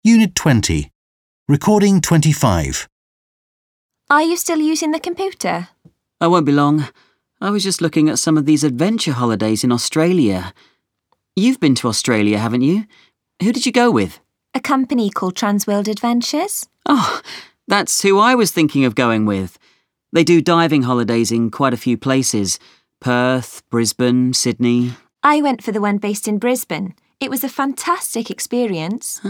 Unit 20. Recording 25. Are you still using the computer? I won't be long. I was just looking at some of these adventure holidays in Australia. You've been to Australia, haven't you? Who did you go with? A company called Transworld Adventures? Oh, that's who I was thinking of going with. They do diving holidays in quite a few places. Perth, Brisbane, Sydney. I went for the one based in Brisbane. It was a fantastic experience.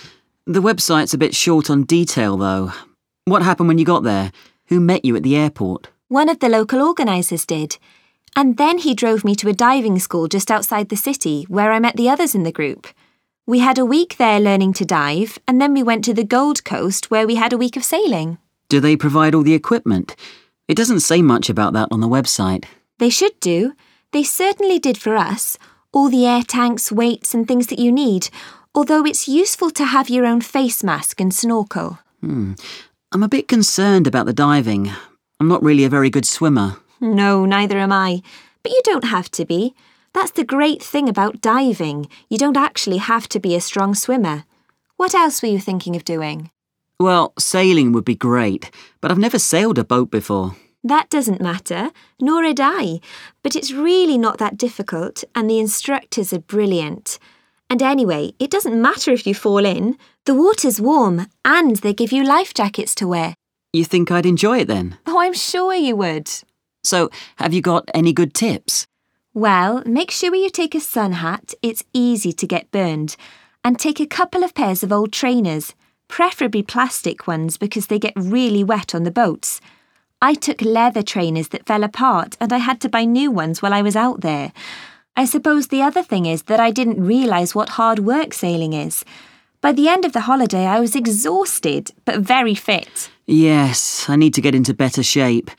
The website's a bit short on detail, though. What happened when you got there? Who met you at the airport? One of the local organisers did. And then he drove me to a diving school just outside the city, where I met the others in the group. We had a week there learning to dive, and then we went to the Gold Coast, where we had a week of sailing. Do they provide all the equipment? It doesn't say much about that on the website. They should do. They certainly did for us. All the air tanks, weights and things that you need, although it's useful to have your own face mask and snorkel. I'm a bit concerned about the diving. I'm not really a very good swimmer. No, neither am I. But you don't have to be. That's the great thing about diving. You don't actually have to be a strong swimmer. What else were you thinking of doing? Well, sailing would be great, but I've never sailed a boat before. That doesn't matter, nor had I. But it's really not that difficult, and the instructors are brilliant. And anyway, it doesn't matter if you fall in. The water's warm, and they give you life jackets to wear. You think I'd enjoy it then? Oh, I'm sure you would. So, have you got any good tips? Well, make sure you take a sun hat. It's easy to get burned. And take a couple of pairs of old trainers, preferably plastic ones because they get really wet on the boats. I took leather trainers that fell apart and I had to buy new ones while I was out there. I suppose the other thing is that I didn't realise what hard work sailing is. By the end of the holiday, I was exhausted, but very fit. Yes, I need to get into better shape.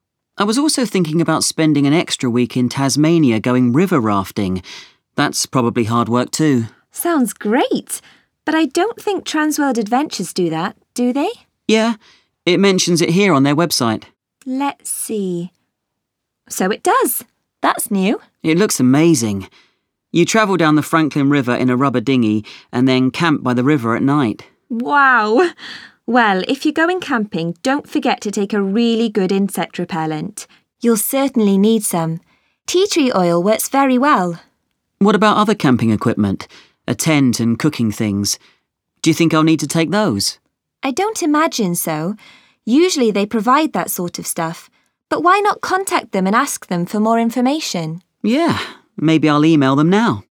I was also thinking about spending an extra week in Tasmania going river rafting. That's probably hard work too. Sounds great, but I don't think Transworld Adventures do that, do they? Yeah, it mentions it here on their website. Let's see. So it does. That's new. It looks amazing. You travel down the Franklin River in a rubber dinghy and then camp by the river at night. Wow! Well, if you're going camping, don't forget to take a really good insect repellent. You'll certainly need some. Tea tree oil works very well. What about other camping equipment? A tent and cooking things. Do you think I'll need to take those? I don't imagine so. Usually they provide that sort of stuff. But why not contact them and ask them for more information? Yeah, maybe I'll email them now.